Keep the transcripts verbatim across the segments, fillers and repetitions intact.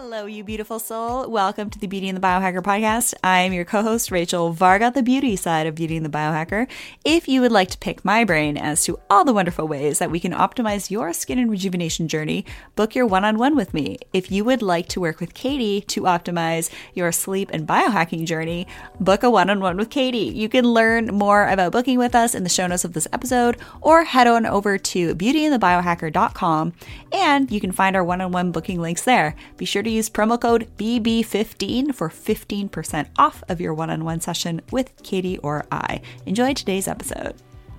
Hello, you beautiful soul. Welcome to the Beauty and the Biohacker podcast. I'm your co-host, Rachel Varga, the beauty side of Beauty and the Biohacker. If you would like to pick my brain as to all the wonderful ways that we can optimize your skin and rejuvenation journey, book your one-on-one with me. If you would like to work with Katie to optimize your sleep and biohacking journey, book a one-on-one with Katie. You can learn more about booking with us in the show notes of this episode, or head on over to beauty and the biohacker dot com and you can find our one-on-one booking links there. Be sure to use promo code B B fifteen for fifteen percent off of your one-on-one session with Katie or I. Enjoy today's episode.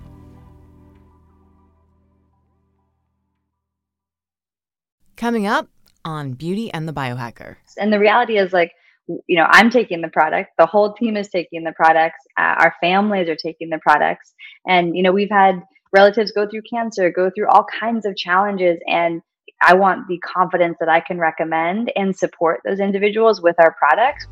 Coming up on Beauty and the Biohacker. And the reality is, like, you know, I'm taking the product, the whole team is taking the products, uh, our families are taking the products. And, you know, we've had relatives go through cancer, go through all kinds of challenges. And I want the confidence that I can recommend and support those individuals with our products.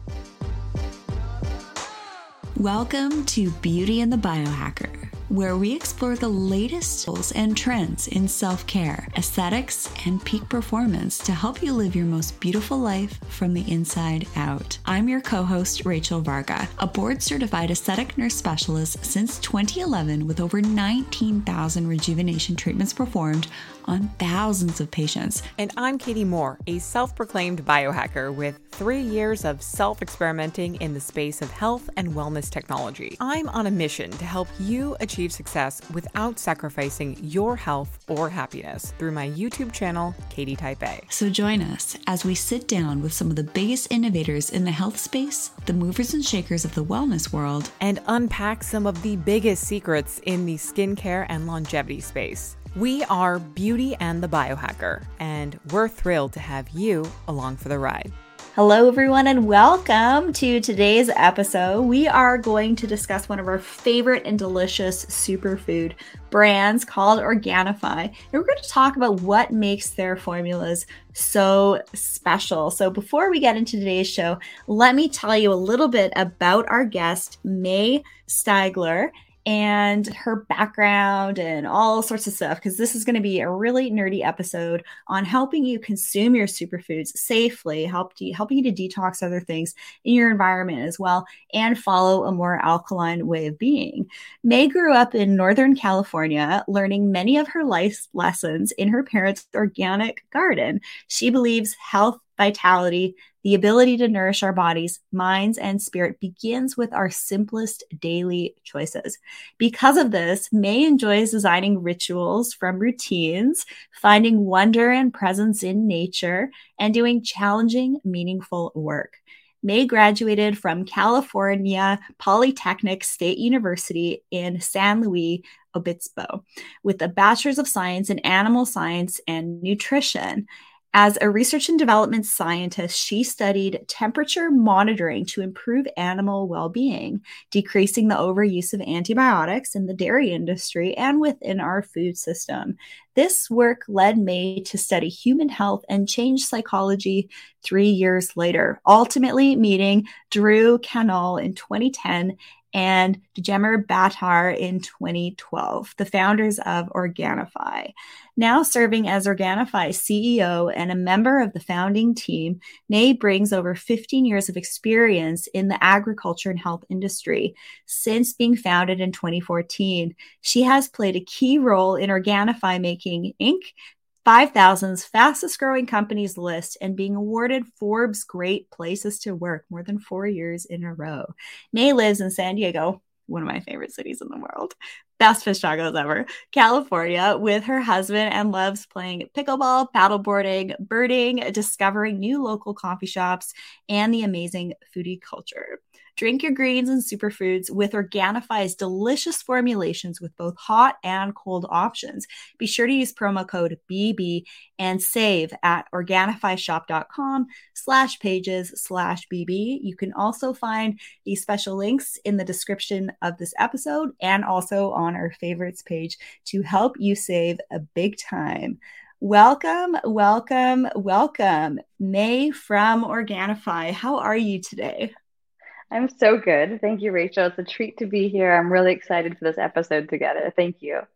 Welcome to Beauty and the Biohacker, where we explore the latest tools and trends in self-care, aesthetics, and peak performance to help you live your most beautiful life from the inside out. I'm your co-host, Rachel Varga, a board-certified aesthetic nurse specialist since twenty eleven with over nineteen thousand rejuvenation treatments performed on thousands of patients. And I'm Katie Moore, a self-proclaimed biohacker with three years of self-experimenting in the space of health and wellness technology. I'm on a mission to help you achieve success without sacrificing your health or happiness through my YouTube channel, Katie Type A. So join us as we sit down with some of the biggest innovators in the health space, the movers and shakers of the wellness world, and unpack some of the biggest secrets in the skincare and longevity space. We are Beauty and the Biohacker, and we're thrilled to have you along for the ride. Hello, everyone, and welcome to today's episode. We are going to discuss one of our favorite and delicious superfood brands called Organifi. And we're going to talk about what makes their formulas so special. So before we get into today's show, let me tell you a little bit about our guest, May Stigler, and her background and all sorts of stuff, because this is going to be a really nerdy episode on helping you consume your superfoods safely, help de- helping you to detox other things in your environment as well, and follow a more alkaline way of being. May grew up in Northern California, learning many of her life lessons in her parents' organic garden. She believes health, vitality, the ability to nourish our bodies, minds, and spirit begins with our simplest daily choices. Because of this, May enjoys designing rituals from routines, finding wonder and presence in nature, and doing challenging, meaningful work. May graduated from California Polytechnic State University in San Luis Obispo with a Bachelor's of Science in Animal Science and Nutrition. As a research and development scientist, she studied temperature monitoring to improve animal well-being, decreasing the overuse of antibiotics in the dairy industry and within our food system. This work led May to study human health and change psychology three years later, ultimately meeting Drew Canal in twenty ten and Djemer Battar in twenty twelve, the founders of Organifi. Now serving as Organifi's C E O and a member of the founding team, May brings over fifteen years of experience in the agriculture and health industry. Since being founded in twenty fourteen, she has played a key role in Organifi making Incorporated five thousand's fastest growing companies list and being awarded Forbes Great Places to Work more than four years in a row. May lives in San Diego, one of my favorite cities in the world, best fish tacos ever, California, with her husband, and loves playing pickleball, paddleboarding, birding, discovering new local coffee shops, and the amazing foodie culture. Drink your greens and superfoods with Organifi's delicious formulations with both hot and cold options. Be sure to use promo code B B and save at organifishop.com slash pages slash BB. You can also find these special links in the description of this episode and also on our favorites page to help you save a big time. Welcome, welcome, welcome. May from Organifi. How are you today? I'm so good. Thank you, Rachel. It's a treat to be here. I'm really excited for this episode together. Thank you.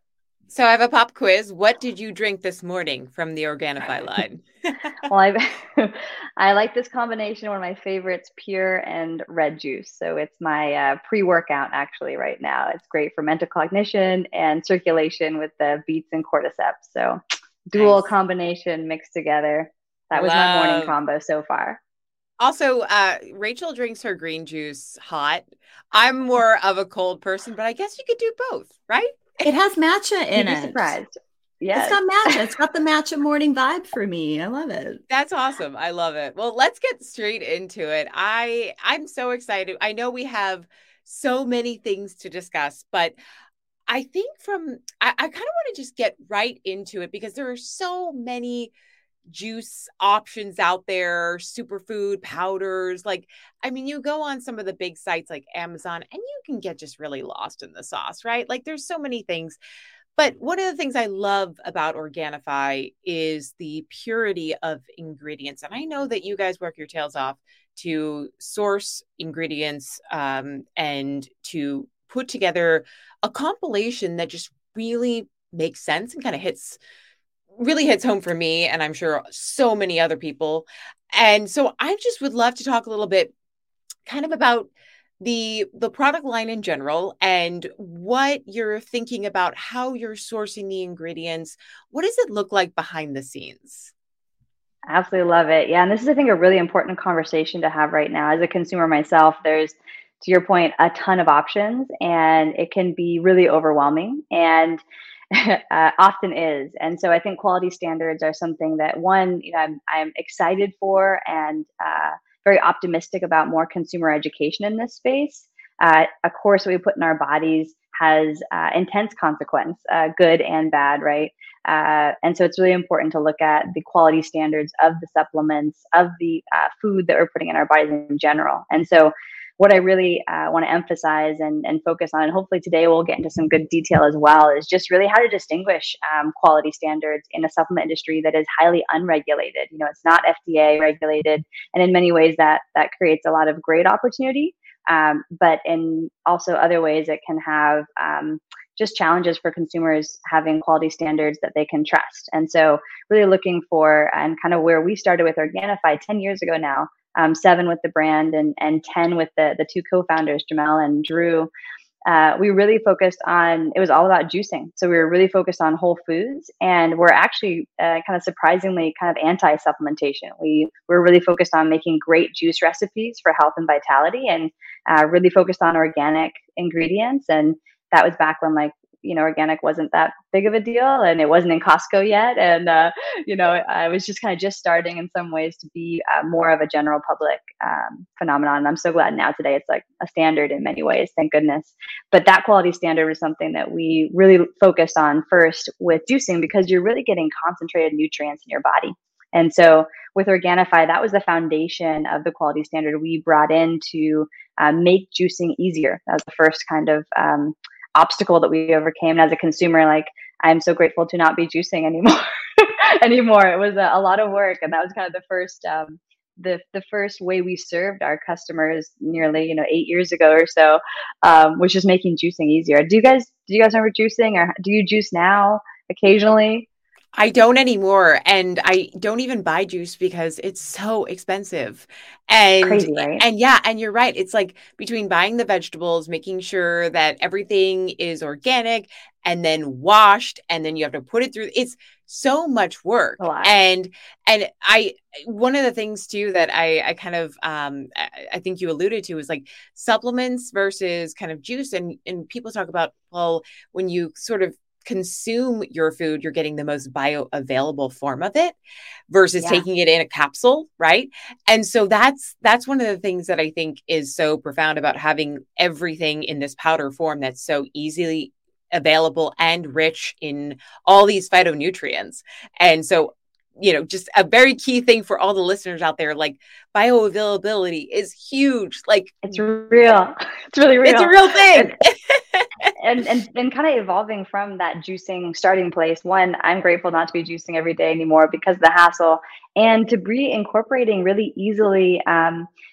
So I have a pop quiz. What did you drink this morning from the Organifi line? Well, I I like this combination. One of my favorites, pure and red juice. So it's my uh, pre-workout actually right now. It's great for mental cognition and circulation with the beets and cordyceps. So dual Nice. combination mixed together. That was my morning Love. combo so far. Also, uh, Rachel drinks her green juice hot. I'm more of a cold person, but I guess you could do both, right? It has matcha in You'd be it. surprised. It's Yes. got matcha. It's got the matcha morning vibe for me. I love it. That's awesome. I love it. Well, let's get straight into it. I I'm so excited. I know we have so many things to discuss, but I think from I, I kind of want to just get right into it because there are so many juice options out there, superfood powders. Like, I mean, you go on some of the big sites like Amazon and you can get just really lost in the sauce, right? Like, there's so many things. But one of the things I love about Organifi is the purity of ingredients. And I know that you guys work your tails off to source ingredients um, and to put together a compilation that just really makes sense and kind of hits really hits home for me, and I'm sure so many other people. And so I just would love to talk a little bit kind of about the the product line in general and what you're thinking about, how you're sourcing the ingredients. What does it look like behind the scenes? Absolutely love it. Yeah. And this is, I think, a really important conversation to have right now. As a consumer myself, there's, to your point, a ton of options, and it can be really overwhelming and uh, often is. And so I think quality standards are something that, one, you know, I'm, I'm excited for and uh, very optimistic about more consumer education in this space. Uh, a course that we put in our bodies has uh, intense consequence, uh, good and bad, right? Uh, and so it's really important to look at the quality standards of the supplements, of the uh, food that we're putting in our bodies in general. And so what I really uh, want to emphasize and, and focus on, and hopefully today we'll get into some good detail as well, is just really how to distinguish um, quality standards in a supplement industry that is highly unregulated. You know, it's not F D A regulated, and in many ways that that creates a lot of great opportunity. Um, but in also other ways, it can have um, just challenges for consumers having quality standards that they can trust. And so really looking for, and kind of where we started with Organifi ten years ago now, um, seven with the brand and, and ten with the, the two co-founders, Jamel and Drew. Uh, we really focused on, it was all about juicing. So we were really focused on whole foods, and we're actually uh, kind of surprisingly kind of anti-supplementation. We were really focused on making great juice recipes for health and vitality, and uh, really focused on organic ingredients. And that was back when, like, you know, organic wasn't that big of a deal, and it wasn't in Costco yet. And, uh, you know, I was just kind of just starting in some ways to be uh, more of a general public um, phenomenon. And I'm so glad now today it's like a standard in many ways, thank goodness. But that quality standard was something that we really focused on first with juicing, because you're really getting concentrated nutrients in your body. And so with Organifi, that was the foundation of the quality standard we brought in to uh, make juicing easier. That was the first kind of um, obstacle that we overcame. And as a consumer, like, I'm so grateful to not be juicing anymore. anymore. It was a, a lot of work, and that was kind of the first um, the the first way we served our customers nearly, you know, eight years ago or so, um, was just making juicing easier. Do you guys do you guys remember juicing, or do you juice now occasionally? I don't anymore. And I don't even buy juice because it's so expensive. And Crazy, right? and yeah, and you're right. It's like between buying the vegetables, making sure that everything is organic and then washed, and then you have to put it through. It's so much work. A lot. And and I one of the things too that I I kind of um I I think you alluded to is like supplements versus kind of juice. And and people talk about, well, when you sort of consume your food, you're getting the most bioavailable form of it versus Yeah. taking it in a capsule, right? And so that's that's one of the things that I think is so profound about having everything in this powder form that's so easily available and rich in all these phytonutrients. And so, you know, just a very key thing for all the listeners out there, like bioavailability is huge. Like, It's real. It's really real. it's a real thing. and and and kind of evolving from that juicing starting place. One, I'm grateful not to be juicing every day anymore because of the hassle, and to be incorporating really easily um,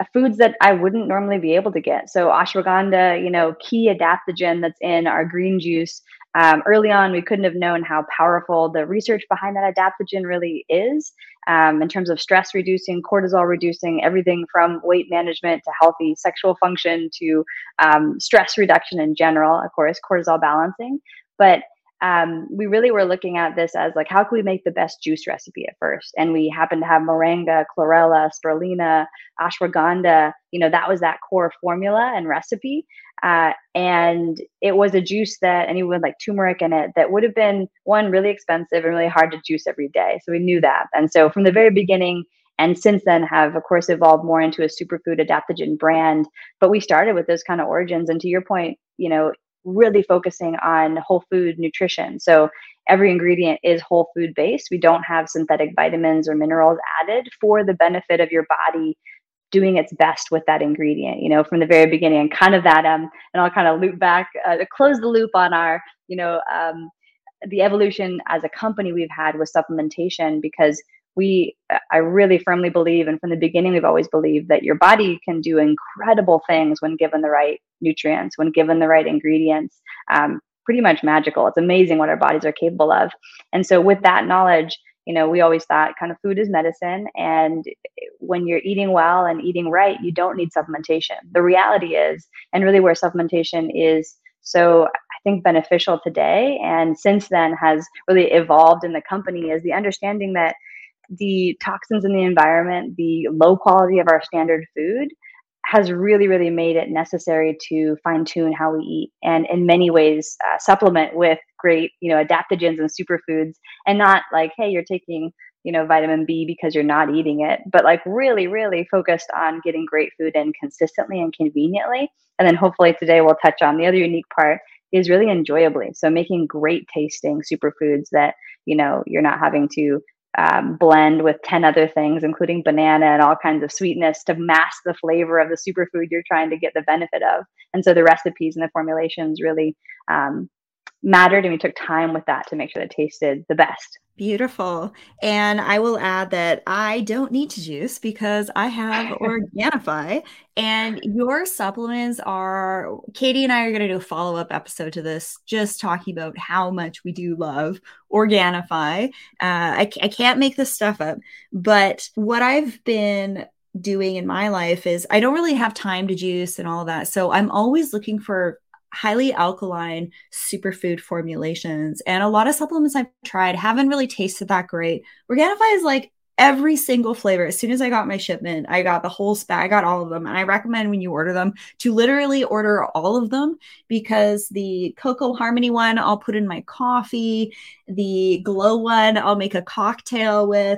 foods that I wouldn't normally be able to get. So ashwagandha, you know, key adaptogen that's in our green juice. Um, early on, we couldn't have known how powerful the research behind that adaptogen really is, um, in terms of stress reducing, cortisol reducing, everything from weight management to healthy sexual function to um, stress reduction in general, of course, cortisol balancing. But um, we really were looking at this as like, how can we make the best juice recipe at first? And we happened to have moringa, chlorella, spirulina, ashwagandha. You know, that was that core formula and recipe. Uh, and it was a juice that, and even with like turmeric in it, that would have been, one, really expensive and really hard to juice every day. So we knew that. And so from the very beginning, and since then have, of course, evolved more into a superfood adaptogen brand. But we started with those kind of origins. And to your point, you know, really focusing on whole food nutrition. So every ingredient is whole food based. We don't have synthetic vitamins or minerals added for the benefit of your body doing its best with that ingredient, you know, from the very beginning. And kind of that, um, and I'll kind of loop back, uh, to close the loop on our, you know, um, the evolution as a company we've had with supplementation, because we, I really firmly believe, and from the beginning, we've always believed that your body can do incredible things when given the right nutrients, when given the right ingredients, um, pretty much magical. It's amazing what our bodies are capable of. And so with that knowledge, you know, we always thought kind of food is medicine. And when you're eating well and eating right, you don't need supplementation. The reality is, and really where supplementation is so, I think, beneficial today, and since then has really evolved in the company, is the understanding that the toxins in the environment, the low quality of our standard food has really, really made it necessary to fine tune how we eat, and in many ways uh, supplement with great, you know, adaptogens and superfoods, and not like, hey, you're taking, you know, vitamin B because you're not eating it, but like really, really focused on getting great food in consistently and conveniently. And then hopefully today we'll touch on the other unique part is really enjoyably. So making great tasting superfoods that, you know, you're not having to Um, blend with ten other things, including banana and all kinds of sweetness to mask the flavor of the superfood you're trying to get the benefit of. And so the recipes and the formulations really um, mattered, and we took time with that to make sure that it tasted the best. Beautiful. And I will add that I don't need to juice because I have Organifi, and your supplements are, Katie and I are going to do a follow-up episode to this, just talking about how much we do love Organifi. Uh, I, I can't make this stuff up, but what I've been doing in my life is I don't really have time to juice and all that. So I'm always looking for highly alkaline superfood formulations. And a lot of supplements I've tried haven't really tasted that great. Organifi is like every single flavor. As soon as I got my shipment, I got the whole spec. I got all of them. And I recommend when you order them to literally order all of them, because the Cocoa Harmony one, I'll put in my coffee. The Glow one, I'll make a cocktail with.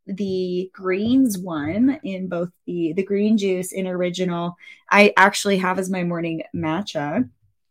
The greens one in both the, the green juice in original, I actually have as my morning matcha.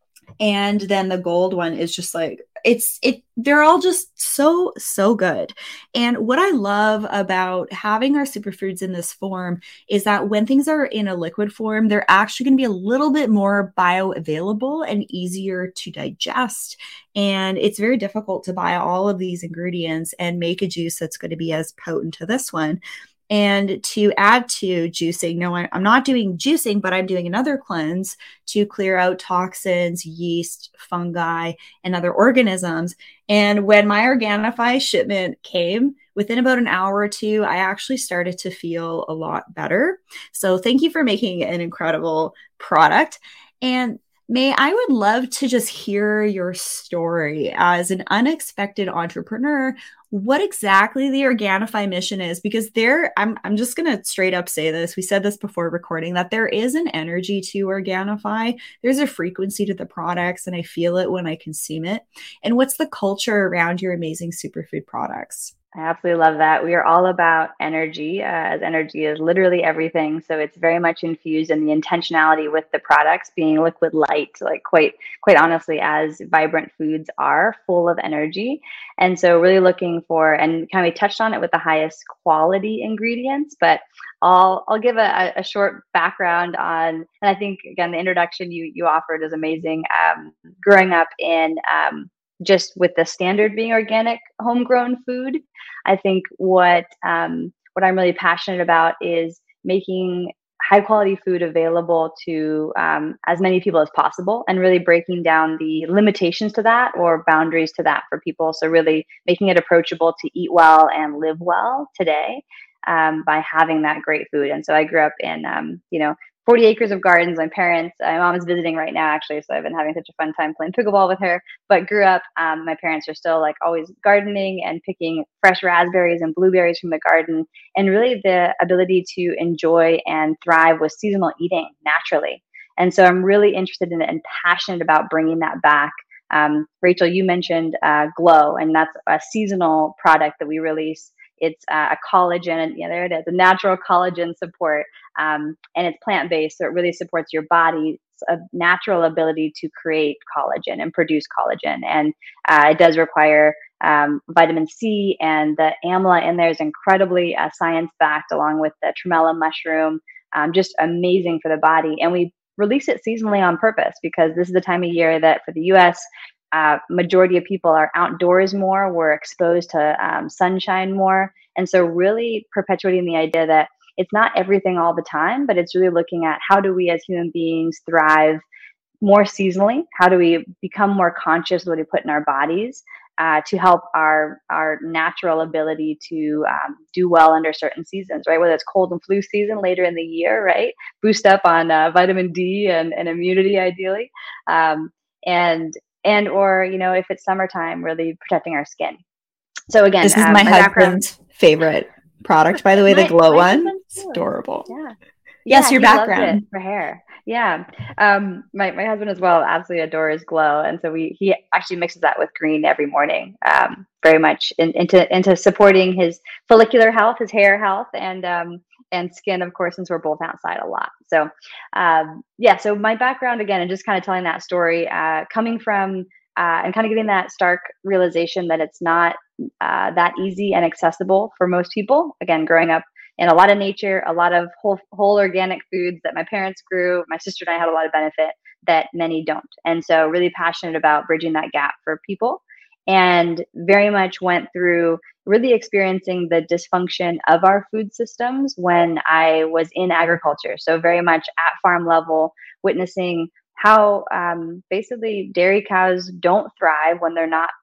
And then the gold one is just like, it's, it, they're all just so, so good. And what I love about having our superfoods in this form is that when things are in a liquid form, they're actually going to be a little bit more bioavailable and easier to digest. And it's very difficult to buy all of these ingredients and make a juice that's going to be as potent to this one. And to add to juicing, no, I'm not doing juicing, but I'm doing another cleanse to clear out toxins, yeast, fungi, and other organisms. And when my Organifi shipment came, within about an hour or two, I actually started to feel a lot better. So thank you for making an incredible product. And May, I would love to just hear your story as an unexpected entrepreneur, what exactly the Organifi mission is, because there, I'm, I'm just going to straight up say this. We said this before recording, that there is an energy to Organifi. There's a frequency to the products, and I feel it when I consume it. And what's the culture around your amazing superfood products? I absolutely love that. We are all about energy, uh, as energy is literally everything. So it's very much infused in the intentionality with the products being liquid light, like quite, quite honestly, as vibrant foods are full of energy. And so really looking for, and kind of we touched on it with the highest quality ingredients, but I'll, I'll give a, a short background on, and I think, again, the introduction you, you offered is amazing. Um, growing up in, um, just with the standard being organic, homegrown food, I think what um, what I'm really passionate about is making high quality food available to um, as many people as possible, and really breaking down the limitations to that or boundaries to that for people. So really making it approachable to eat well and live well today um, by having that great food. And so I grew up in, um, you know, forty acres of gardens. My parents, uh, my mom is visiting right now, actually. So I've been having such a fun time playing pickleball with her, but grew up, um, my parents are still like always gardening and picking fresh raspberries and blueberries from the garden, and really the ability to enjoy and thrive with seasonal eating naturally. And so I'm really interested in it and passionate about bringing that back. Um, Rachel, you mentioned uh, Glow, and that's a seasonal product that we release. It's uh, a collagen, and yeah, there it is, a natural collagen support, um, and it's plant-based, so it really supports your body's uh, natural ability to create collagen and produce collagen. And uh, it does require um, vitamin C, and the amla in there is incredibly uh, science-backed, along with the tremella mushroom, um, just amazing for the body. And we release it seasonally on purpose because this is the time of year that for the U S, Uh, majority of people are outdoors more. We're exposed to um, sunshine more. And so really perpetuating the idea that it's not everything all the time, but it's really looking at how do we as human beings thrive more seasonally? How do we become more conscious of what we put in our bodies uh, to help our our natural ability to um, do well under certain seasons, right? Whether it's cold and flu season later in the year, right? Boost up on uh, vitamin D and, and immunity ideally. Um, and and or, you know, if it's summertime, really protecting our skin. So again, this is um, my, my husband's background, favorite product, by the way, my, the Glow my one. It's too. adorable. Yeah. Yes, yeah, your he loves background. it for hair. Yeah. Um, my, my husband as well absolutely adores Glow. And so we, he actually mixes that with green every morning, um, very much in, into, into supporting his follicular health, his hair health, and, um, and skin, of course, since we're both outside a lot. So, um, yeah, so my background again, and just kind of telling that story, uh, coming from, uh, and kind of getting that stark realization that it's not, uh, that easy and accessible for most people. Again, growing up in a lot of nature, a lot of whole, whole organic foods that my parents grew. My sister and I had a lot of benefit that many don't. And so really passionate about bridging that gap for people, and very much went through really experiencing the dysfunction of our food systems when I was in agriculture. So very much at farm level, witnessing how um, basically dairy cows don't thrive when they're not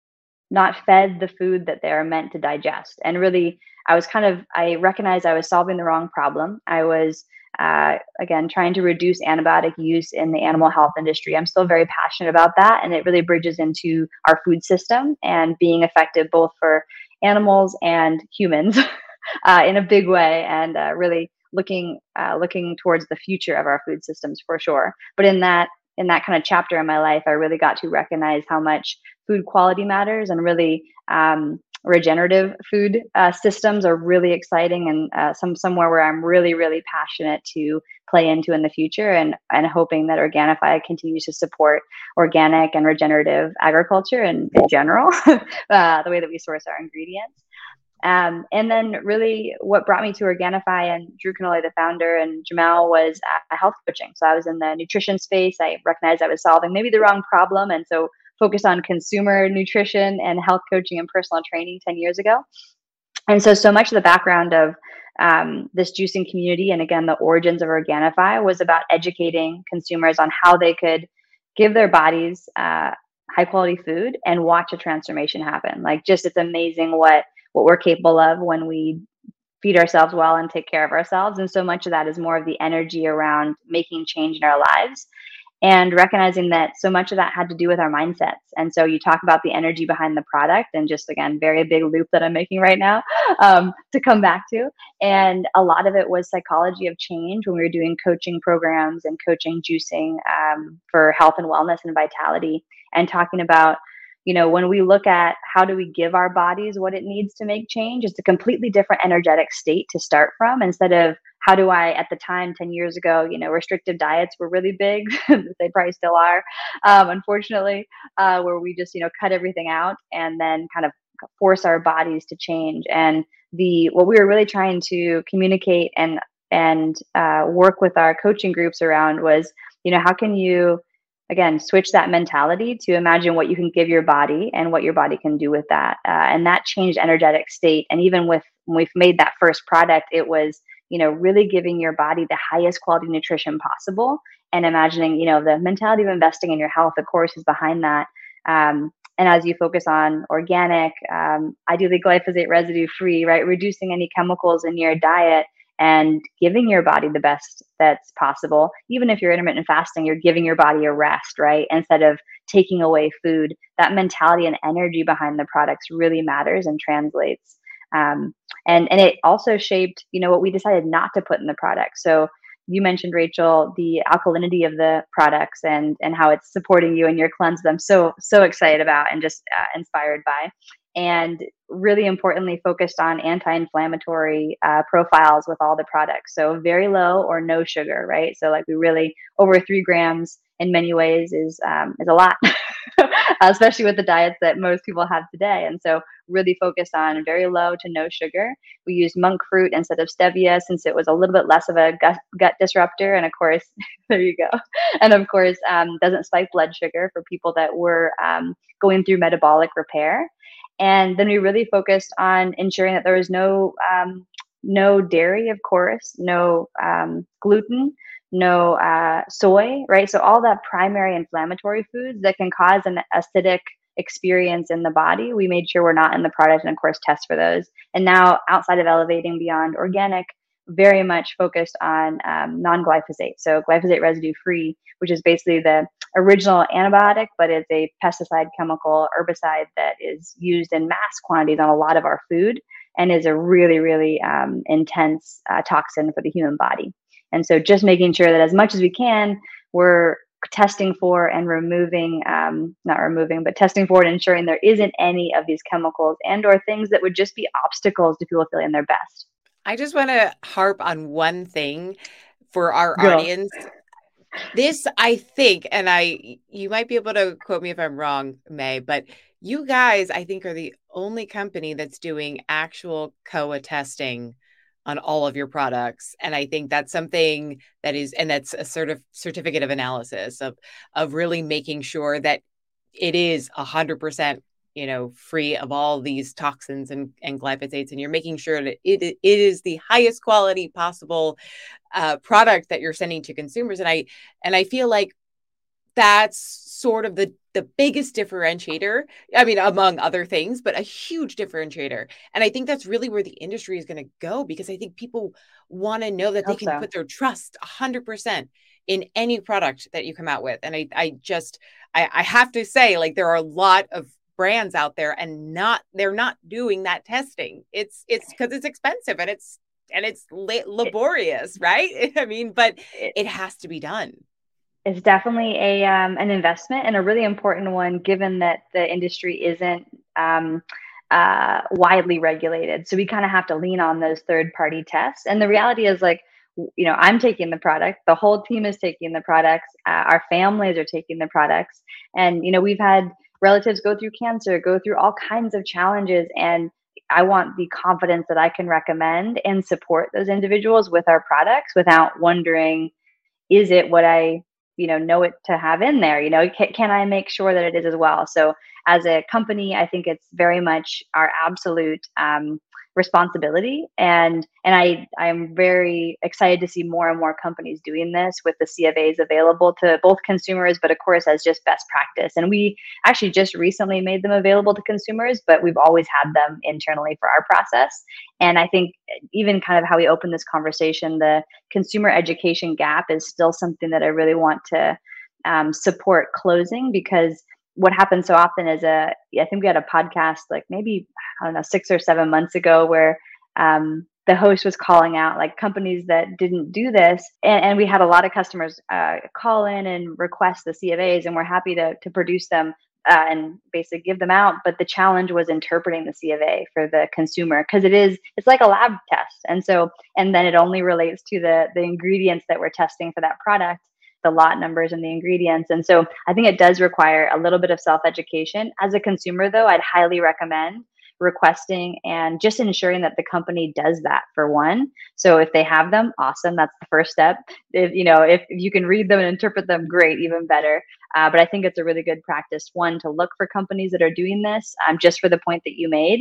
not fed the food that they're meant to digest. And really, I was kind of, I recognized I was solving the wrong problem. I was, uh, again, trying to reduce antibiotic use in the animal health industry. I'm still very passionate about that. And it really bridges into our food system and being effective both for animals and humans uh, in a big way, and uh, really looking, uh, looking towards the future of our food systems for sure. But in that, in that kind of chapter in my life, I really got to recognize how much food quality matters, and really um, regenerative food uh, systems are really exciting, and uh, some somewhere where I'm really, really passionate to play into in the future, and, and hoping that Organifi continues to support organic and regenerative agriculture and in general, uh, the way that we source our ingredients. Um, and then really what brought me to Organifi and Drew Canole, the founder, and Jamal was uh, health coaching. So I was in the nutrition space. I recognized I was solving maybe the wrong problem, and so focused on consumer nutrition and health coaching and personal training ten years ago. And so, so much of the background of um, this juicing community, and again, the origins of Organifi, was about educating consumers on how they could give their bodies uh, high quality food and watch a transformation happen. Like, just, it's amazing what what we're capable of when we feed ourselves well and take care of ourselves. And so much of that is more of the energy around making change in our lives, and recognizing that so much of that had to do with our mindsets. And so you talk about the energy behind the product, and just, again, very big loop that I'm making right now um, to come back to. And a lot of it was psychology of change when we were doing coaching programs and coaching juicing um, for health and wellness and vitality, and talking about, you know, when we look at how do we give our bodies what it needs to make change, it's a completely different energetic state to start from, instead of how do I, at the time, ten years ago, you know, restrictive diets were really big. They probably still are, um, unfortunately, uh, where we just, you know, cut everything out and then kind of force our bodies to change. And the, what we were really trying to communicate and, and uh, work with our coaching groups around was, you know, how can you, again, switch that mentality to imagine what you can give your body and what your body can do with that. Uh, and that changed energetic state. And even with, when we've made that first product, it was, you know, really giving your body the highest quality nutrition possible and imagining, you know, the mentality of investing in your health, of course, is behind that. Um, and as you focus on organic, um, ideally glyphosate residue free, right? Reducing any chemicals in your diet and giving your body the best that's possible. Even if you're intermittent fasting, you're giving your body a rest, right? Instead of taking away food. That mentality and energy behind the products really matters and translates. Um, and and it also shaped, you know, what we decided not to put in the product. So you mentioned, Rachel, the alkalinity of the products and and how it's supporting you in your cleanse that I'm so so excited about and just uh, inspired by. And really importantly, focused on anti-inflammatory uh, profiles with all the products. So very low or no sugar, right? So like we really over three grams in many ways is um, is a lot, especially with the diets that most people have today. And so really focused on very low to no sugar. We used monk fruit instead of stevia since it was a little bit less of a gut, gut disruptor. And of course, there you go. And of course, um, doesn't spike blood sugar for people that were um, going through metabolic repair. And then we really focused on ensuring that there was no um, no dairy, of course, no um, gluten, no uh, soy, right? So all that primary inflammatory foods that can cause an acidic experience in the body, we made sure we're not in the product and of course test for those. And now outside of elevating beyond organic, very much focused on um, non-glyphosate. So glyphosate residue free, which is basically the original antibiotic, but it's a pesticide, chemical, herbicide that is used in mass quantities on a lot of our food and is a really, really um, intense uh, toxin for the human body. And so just making sure that as much as we can, we're testing for and removing, um, not removing, but testing for and ensuring there isn't any of these chemicals and or things that would just be obstacles to people feeling their best. I just want to harp on one thing for our Go. audience. This, I think, and I, you might be able to quote me if I'm wrong, May, but you guys, I think, are the only company that's doing actual C O A testing on all of your products. And I think that's something that is, and that's a sort of certificate of analysis of, of really making sure that it is a hundred percent, you know, free of all these toxins and, and glyphosates. And you're making sure that it, it is the highest quality possible uh, product that you're sending to consumers. And I, and I feel like that's sort of the, the biggest differentiator. I mean, among other things, but a huge differentiator. And I think that's really where the industry is going to go, because I think people want to know that they can so. put their trust one hundred percent in any product that you come out with. And I, I just, I, I have to say, like, there are a lot of brands out there and not, they're not doing that testing. It's, it's because it's expensive and it's, and it's la- laborious, right? I mean, but it has to be done. It's definitely a um, an investment and a really important one, given that the industry isn't um, uh, widely regulated. So we kind of have to lean on those third party tests. And the reality is, like, you know, I'm taking the product, the whole team is taking the products, uh, our families are taking the products. And, you know, we've had relatives go through cancer, go through all kinds of challenges. And I want the confidence that I can recommend and support those individuals with our products without wondering, is it what I you know, know it to have in there, you know, can, can I make sure that it is as well? So as a company, I think it's very much our absolute um, responsibility. And, and I, I'm very excited to see more and more companies doing this with the C F As available to both consumers, but of course, as just best practice. And we actually just recently made them available to consumers, but we've always had them internally for our process. And I think even kind of how we open this conversation, the consumer education gap is still something that I really want to um, support closing, because what happens so often is a, I think we had a podcast like maybe, I don't know, six or seven months ago where um, the host was calling out like companies that didn't do this. And, and we had a lot of customers uh, call in and request the C F As, and we're happy to, to produce them uh, and basically give them out. But the challenge was interpreting the C F A for the consumer, because it is, it's like a lab test. And so, and then it only relates to the, the ingredients that we're testing for that product, the lot numbers and the ingredients. And so I think it does require a little bit of self-education. As a consumer, though, I'd highly recommend requesting and just ensuring that the company does that, for one. So if they have them, awesome. That's the first step. If, you know, if, if you can read them and interpret them, great, even better. Uh, but I think it's a really good practice, one, to look for companies that are doing this um, just for the point that you made.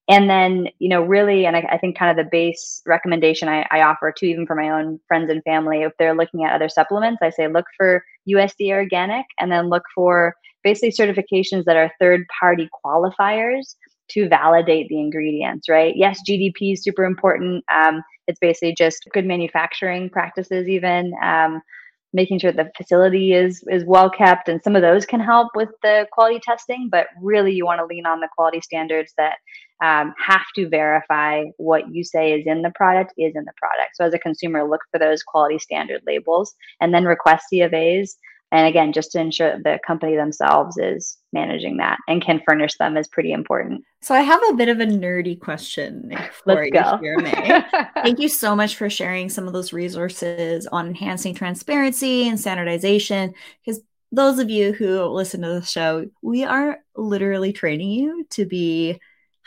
And then, you know, really, and I, I think kind of the base recommendation I, I offer to even for my own friends and family, if they're looking at other supplements, I say look for U S D A organic, and then look for basically certifications that are third party qualifiers to validate the ingredients, right? Yes, G D P is super important. Um, it's basically just good manufacturing practices, even um, making sure the facility is is well kept, and some of those can help with the quality testing. But really, you want to lean on the quality standards that um, have to verify what you say is in the product is in the product. So as a consumer, look for those quality standard labels, and then request C of As. And again, just to ensure the company themselves is managing that and can furnish them is pretty important. So I have a bit of a nerdy question for Let's you go. here, May. Thank you so much for sharing some of those resources on enhancing transparency and standardization. Because those of you who listen to the show, we are literally training you to be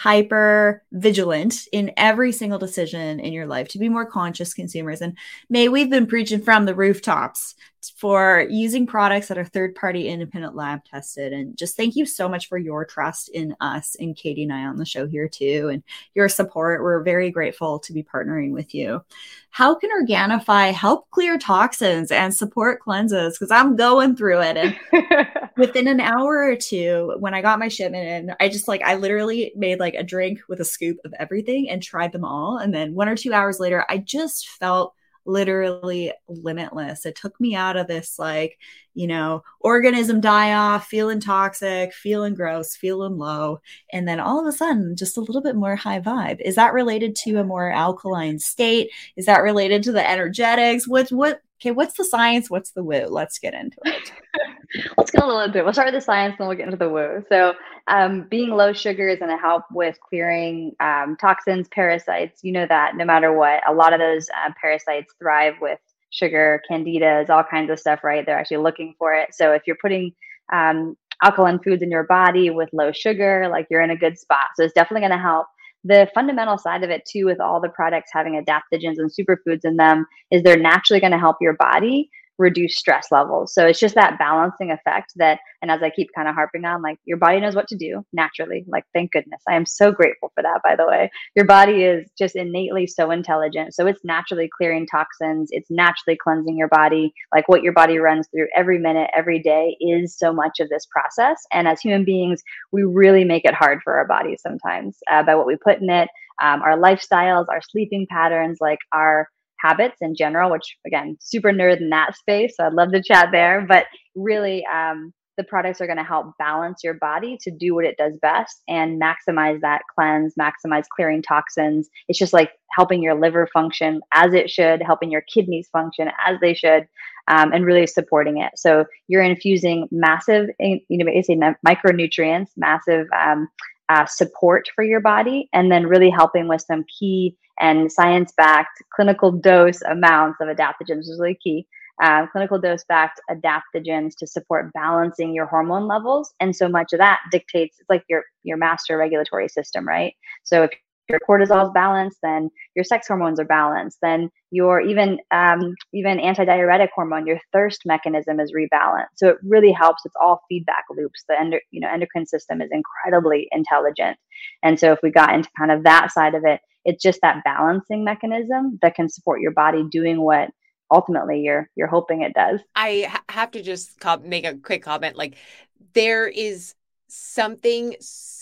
hyper vigilant in every single decision in your life, to be more conscious consumers. And May, we've been preaching from the rooftops for using products that are third-party independent lab tested. And just thank you so much for your trust in us and Katie and I on the show here too, and your support. We're very grateful to be partnering with you. How can Organifi help clear toxins and support cleanses? Because I'm going through it. And within an hour or two, when I got my shipment in, I just like, I literally made like a drink with a scoop of everything and tried them all. And then one or two hours later, I just felt literally limitless. It took me out of this, like, you know, organism die off, feeling toxic, feeling gross, feeling low. And then all of a sudden, just a little bit more high vibe. Is that related to a more alkaline state? Is that related to the energetics? What, what, okay, what's the science? What's the woo? Let's get into it. Let's get a little into it. We'll start with the science, and then we'll get into the woo. So um, being low sugar is going to help with clearing um, toxins, parasites. You know that no matter what, a lot of those uh, parasites thrive with sugar, candidas, all kinds of stuff, right? They're actually looking for it. So if you're putting um, alkaline foods in your body with low sugar, like you're in a good spot. So it's definitely going to help. The fundamental side of it too, with all the products having adaptogens and superfoods in them, is they're naturally going to help your body reduce stress levels. So it's just that balancing effect that, and as I keep kind of harping on, like your body knows what to do naturally. Like, thank goodness. I am so grateful for that, by the way. Your body is just innately so intelligent. So it's naturally clearing toxins. It's naturally cleansing your body. Like what your body runs through every minute, every day is so much of this process. And as human beings, we really make it hard for our bodies sometimes uh, by what we put in it, um, our lifestyles, our sleeping patterns, like our habits in general, which again, super nerd in that space. So I'd love to chat there, but really um, the products are going to help balance your body to do what it does best and maximize that cleanse, maximize clearing toxins. It's just like helping your liver function as it should, helping your kidneys function as they should, um, and really supporting it. So you're infusing massive, you know, basically micronutrients, massive um, uh, support for your body, and then really helping with some key and science-backed clinical dose amounts of adaptogens, which is really key. Um, clinical dose-backed adaptogens to support balancing your hormone levels. And so much of that dictates, it's like your, your master regulatory system, right? So if your cortisol is balanced, then your sex hormones are balanced, then your even, um, even antidiuretic hormone, your thirst mechanism is rebalanced. So it really helps. It's all feedback loops. The endo, you know, endocrine system is incredibly intelligent. And so if we got into kind of that side of it, it's just that balancing mechanism that can support your body doing what ultimately you're you're hoping it does. I ha- have to just com- make a quick comment. Like, there is something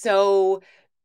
so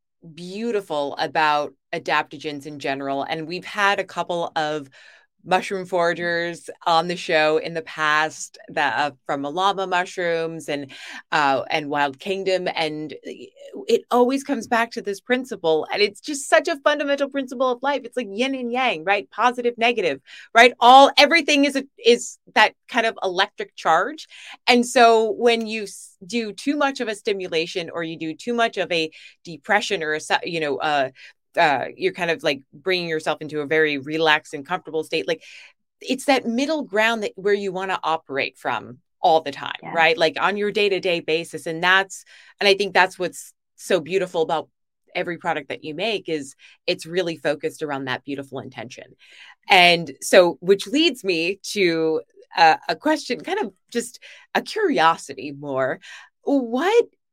beautiful about adaptogens in general. And we've had a couple of mushroom foragers on the show in the past, that uh, from Malama mushrooms and uh, and Wild Kingdom, and it always comes back to this principle, and it's just such a fundamental principle of life. It's like yin and yang, right? Positive, negative, right? All everything is a, is that kind of electric charge, and so when you do too much of a stimulation, or you do too much of a depression, or a you know uh Uh, you're kind of like bringing yourself into a very relaxed and comfortable state. Like, it's that middle ground that where you want to operate from all the time, yeah. right? Like on your day-to-day basis. And that's, and I think that's what's so beautiful about every product that you make, is it's really focused around that beautiful intention. And so, which leads me to uh, a question, kind of just a curiosity more. What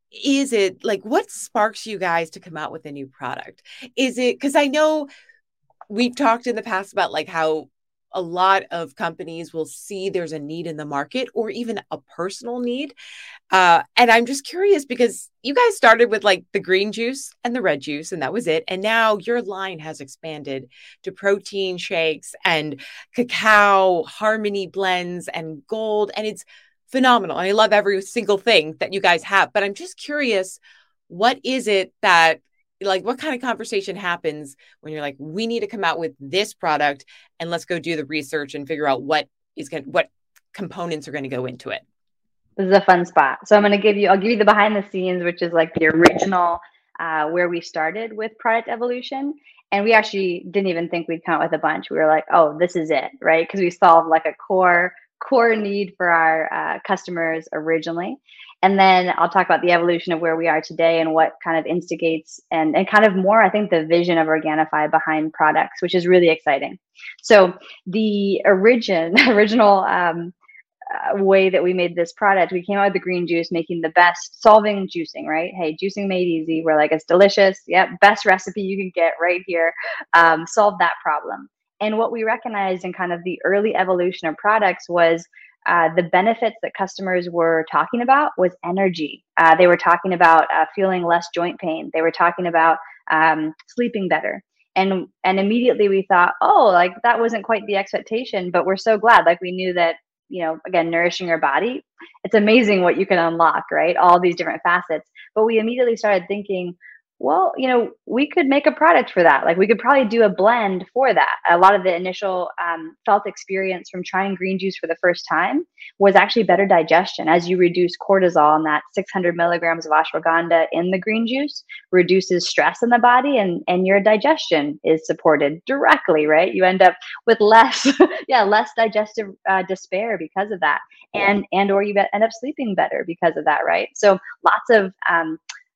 is it like, what sparks you guys to come out with a new product? Is it, because I know we've talked in the past about like how a lot of companies will see there's a need in the market or even a personal need. Uh, and I'm just curious because you guys started with like the green juice and the red juice, and that was it. And now your line has expanded to protein shakes and cacao, harmony blends, and gold. And it's phenomenal. And I love every single thing that you guys have. But I'm just curious, what is it that, like, what kind of conversation happens when you're like, we need to come out with this product and let's go do the research and figure out what is going what components are going to go into it? This is a fun spot. So I'm going to give you, I'll give you the behind the scenes, which is like the original, uh, where we started with product evolution. And we actually didn't even think we'd come out with a bunch. We were like, oh, this is it, right? Because we solved like a core, core need for our uh, customers originally. And then I'll talk about the evolution of where we are today and what kind of instigates and, and kind of more, I think, the vision of Organifi behind products, which is really exciting. So the origin, original um, uh, way that we made this product, we came out with the green juice, making the best, solving juicing, right? Hey, juicing made easy. We're like, it's delicious. Yep, best recipe you can get right here. Um, solve that problem. And what we recognized in kind of the early evolution of products was Uh, the benefits that customers were talking about was energy. Uh, they were talking about uh, feeling less joint pain. They were talking about um, sleeping better. And and immediately we thought, oh, like that wasn't quite the expectation, but we're so glad. Like we knew that, you know, again, nourishing your body, it's amazing what you can unlock, right? All these different facets. But we immediately started thinking, well, you know, we could make a product for that. Like we could probably do a blend for that. A lot of the initial um, felt experience from trying green juice for the first time was actually better digestion. As you reduce cortisol, and that six hundred milligrams of ashwagandha in the green juice reduces stress in the body, and, and your digestion is supported directly, right? You end up with less, yeah, less digestive uh, despair because of that. And, and, or you end up sleeping better because of that, right? So lots of, um,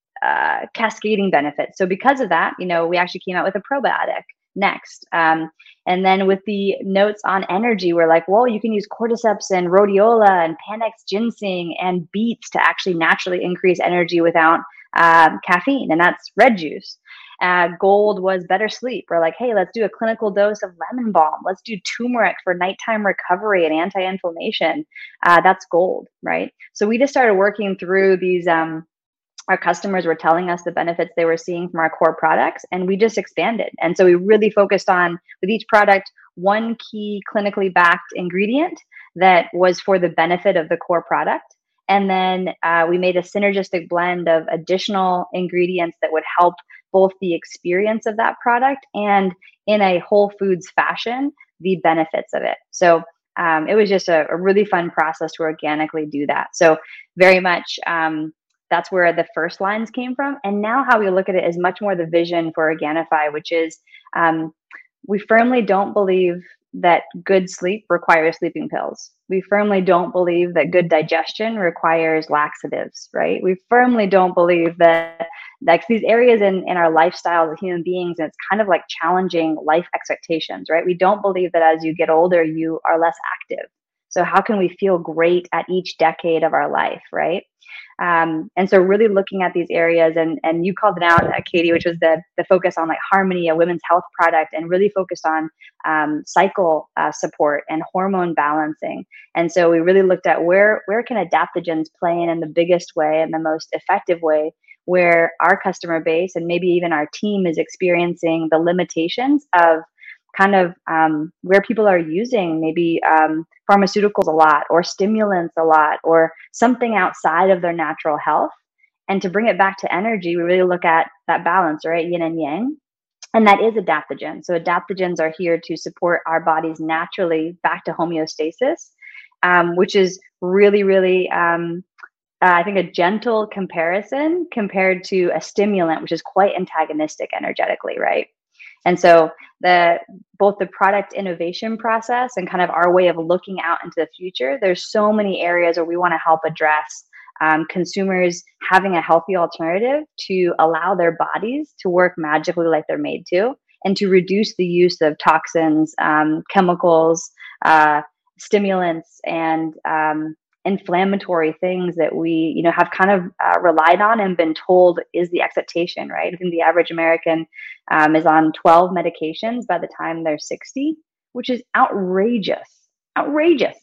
Uh, cascading benefits. So because of that, you know, we actually came out with a probiotic next. Um, and then with the notes on energy, we're like, well, you can use cordyceps and rhodiola and Panax ginseng and beets to actually naturally increase energy without um, caffeine. And that's red juice. Uh, gold was better sleep. We're like, hey, let's do a clinical dose of lemon balm. Let's do turmeric for nighttime recovery and anti-inflammation. Uh, that's gold, right? So we just started working through these um, our customers were telling us the benefits they were seeing from our core products, and we just expanded. And so we really focused on, with each product, one key clinically backed ingredient that was for the benefit of the core product. And then uh, we made a synergistic blend of additional ingredients that would help both the experience of that product and, in a whole foods fashion, the benefits of it. So um, it was just a, a really fun process to organically do that. So very much, um, that's where the first lines came from. And now how we look at it is much more the vision for Organifi, which is um, we firmly don't believe that good sleep requires sleeping pills. We firmly don't believe that good digestion requires laxatives, right? We firmly don't believe that like these areas in, in our lifestyle as human beings, and it's kind of like challenging life expectations, right? We don't believe that as you get older, you are less active. So how can we feel great at each decade of our life, right? Um, and so really looking at these areas, and, and you called it out, uh, Katie, which was the, the focus on like Harmony, a women's health product, and really focused on um, cycle uh, support and hormone balancing. And so we really looked at where, where can adaptogens play in in the biggest way and the most effective way, where our customer base and maybe even our team is experiencing the limitations of kind of um, where people are using maybe um, pharmaceuticals a lot, or stimulants a lot, or something outside of their natural health. And to bring it back to energy, we really look at that balance, right? Yin and yang. And that is adaptogen. So adaptogens are here to support our bodies naturally back to homeostasis, um, which is really, really, um, uh, I think, a gentle comparison compared to a stimulant, which is quite antagonistic energetically, right? And so the both the product innovation process and kind of our way of looking out into the future, there's so many areas where we want to help address um, consumers having a healthy alternative to allow their bodies to work magically like they're made to, and to reduce the use of toxins, um, chemicals, uh, stimulants, and um, inflammatory things that we, you know, have kind of uh, relied on and been told is the expectation, right? I think the average American um, is on twelve medications by the time they're sixty, which is outrageous, outrageous.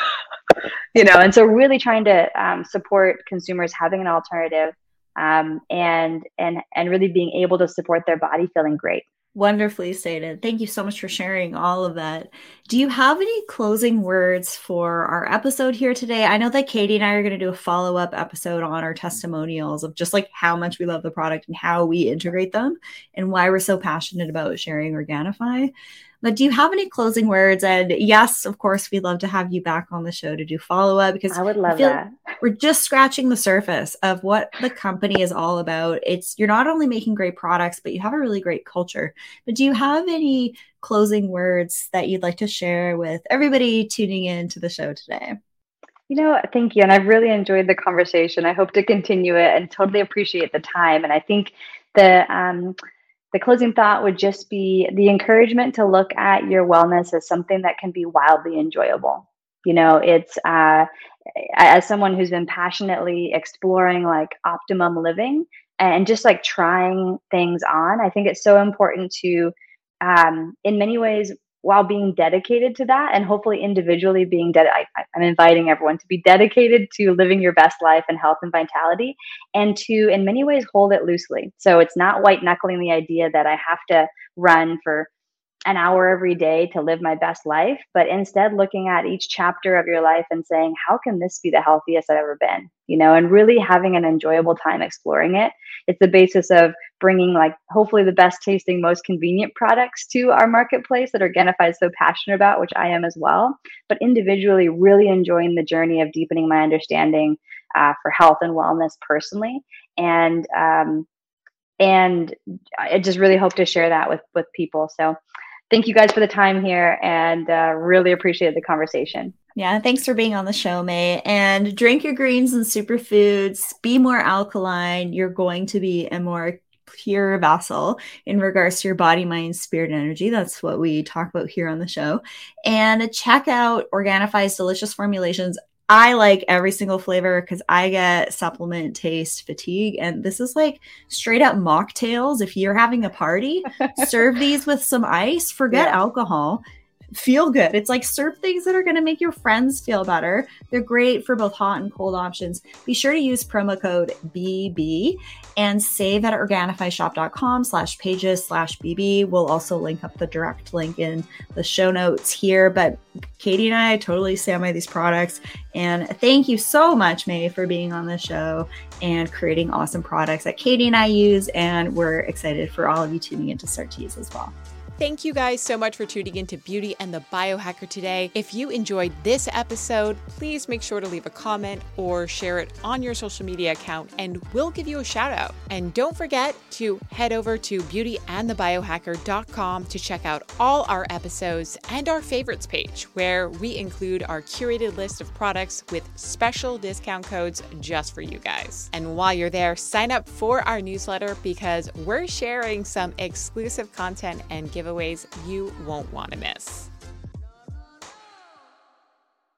You know, and so really trying to um, support consumers having an alternative um, and and and really being able to support their body feeling great. Wonderfully stated. Thank you so much for sharing all of that. Do you have any closing words for our episode here today? I know that Katie and I are going to do a follow-up episode on our testimonials of just like how much we love the product and how we integrate them and why we're so passionate about sharing Organifi. But do you have any closing words? And yes, of course, we'd love to have you back on the show to do follow-up because I would love I feel that. We're just scratching the surface of what the company is all about. It's you're not only making great products, but you have a really great culture. But do you have any closing words that you'd like to share with everybody tuning in to the show today? You know, thank you. And I've really enjoyed the conversation. I hope to continue it and totally appreciate the time. And I think the um, the closing thought would just be the encouragement to look at your wellness as something that can be wildly enjoyable. You know, it's uh, as someone who's been passionately exploring like optimum living and just like trying things on, I think it's so important to, um, in many ways, while being dedicated to that and hopefully individually being dedicated, I'm inviting everyone to be dedicated to living your best life in health and vitality and to, in many ways, hold it loosely. So it's not white knuckling the idea that I have to run for an hour every day to live my best life, but instead looking at each chapter of your life and saying, how can this be the healthiest I've ever been? You know, and really having an enjoyable time exploring it. It's the basis of bringing like hopefully the best tasting, most convenient products to our marketplace that Organifi is so passionate about, which I am as well, but individually really enjoying the journey of deepening my understanding uh, for health and wellness personally. And, um, and I just really hope to share that with, with people. So thank you guys for the time here and uh, really appreciate the conversation. Yeah, thanks for being on the show, May. And drink your greens and superfoods. Be more alkaline. You're going to be a more pure vessel in regards to your body, mind, spirit, and energy. That's what we talk about here on the show. And check out Organifi's delicious formulations. I like every single flavor because I get supplement taste fatigue. And this is like straight up mocktails. If you're having a party, serve these with some ice, forget yeah. alcohol. Feel good. It's like serve things that are going to make your friends feel better. They're great for both hot and cold options. Be sure to use promo code B B and save at organifishop.com slash pages slash BB. We'll also link up the direct link in the show notes here. But Katie and I totally stand by these products. And thank you so much, May, for being on the show and creating awesome products that Katie and I use. And we're excited for all of you tuning in to start to use as well. Thank you guys so much for tuning into Beauty and the Biohacker today. If you enjoyed this episode, please make sure to leave a comment or share it on your social media account and we'll give you a shout out. And don't forget to head over to beauty and the biohacker dot com to check out all our episodes and our favorites page where we include our curated list of products with special discount codes just for you guys. And while you're there, sign up for our newsletter because we're sharing some exclusive content and giveaways you won't want to miss.